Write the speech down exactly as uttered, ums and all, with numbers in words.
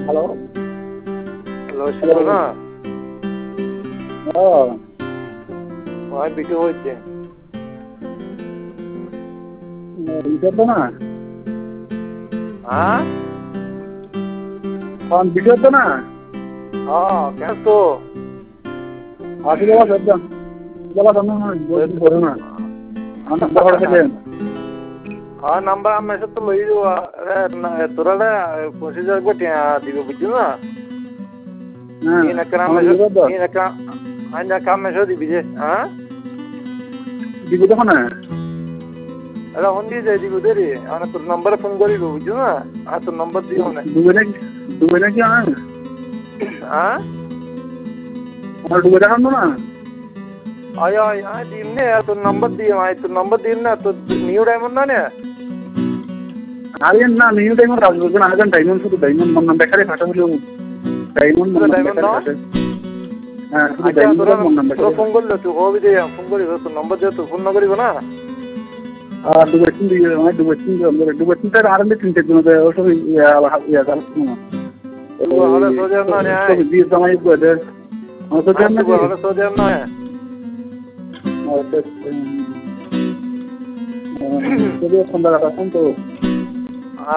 hello hello শুনো না ও ওই ভিডিও হচ্ছে ভিডিও তো না হ্যাঁ কোন ভিডিও তো না হ্যাঁ কেন তো আসি দেওয়া একদম দেওয়া তো না বলতে পারো না আমার নাম্বার করে দেন হ্যাঁ নাম্বার আমি এসে তো লই দিব তোরা পঁচিশ হাজার করে দিব বুঝছো না হ্যাঁ তিন একটা নাম এসে তিন একটা আইনা কাম এসে দিবি যে হ্যাঁ দিব দেখো না এটা হন দিয়ে যাই দিব দেরি আমি তোর নম্বরে ফোন করিব বুঝছো না আর তোর নম্বর দিও না দুবে নাকি দুবে নাকি আন হ্যাঁ আমার দুবে দেখানো না আয় আয় আয় দিন নে তোর নম্বর দিয়ে আয় তোর নম্বর দিন না তোর নিউ ডায়মন্ড না নে আরে না নিউ ডায়মন্ড আসবো না আগে ডায়মন্ড শুধু ডায়মন্ড মন নাম দেখারে ফাটা হলো ডায়মন্ড মন নাম দেখারে হ্যাঁ শুধু ডায়মন্ড মন নাম দেখারে ফোন করলে তুই কবি দে ফোন করিব তোর নম্বর দিয়ে তুই ফোন না করিব না আর দুবে তিন দিয়ে মানে দুবে তিন দিয়ে দুবে তিন তার আরম্ভে তিনটে দিন দেয় ওসব ইয়া ইয়া জানো হলে সোজা না নে সব দিয়ে জামাই করে আমার তো জানা হলে সোজা না আচ্ছা আচ্ছা তো দিয়ে ফোন দাও তো